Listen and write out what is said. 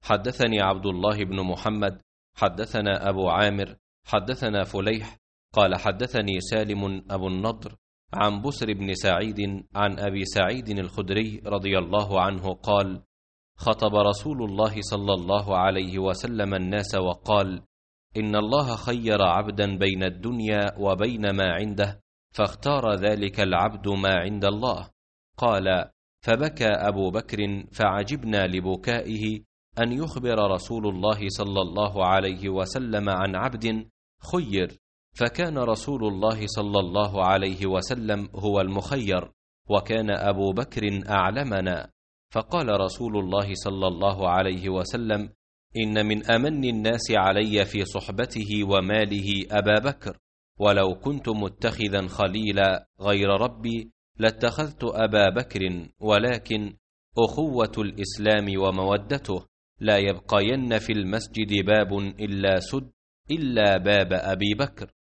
حدثني عبد الله بن محمد حدثنا أبو عامر حدثنا فليح قال حدثني سالم أبو النضر عن بسر بن سعيد عن أبي سعيد الخدري رضي الله عنه قال: خطب رسول الله صلى الله عليه وسلم الناس وقال: إن الله خير عبدا بين الدنيا وبين ما عنده، فاختار ذلك العبد ما عند الله. قال: فبكى أبو بكر فعجبنا لبكائه أن يخبر رسول الله صلى الله عليه وسلم عن عبد خير، فكان رسول الله صلى الله عليه وسلم هو المخير، وكان أبو بكر أعلمنا. فقال رسول الله صلى الله عليه وسلم: إن من أمن الناس علي في صحبته وماله أبا بكر، ولو كنت متخذا خليلا غير ربي لاتخذت أبا بكر، ولكن أخوة الإسلام ومودته لا يبقين في المسجد باب إلا سد إلا باب أبي بكر.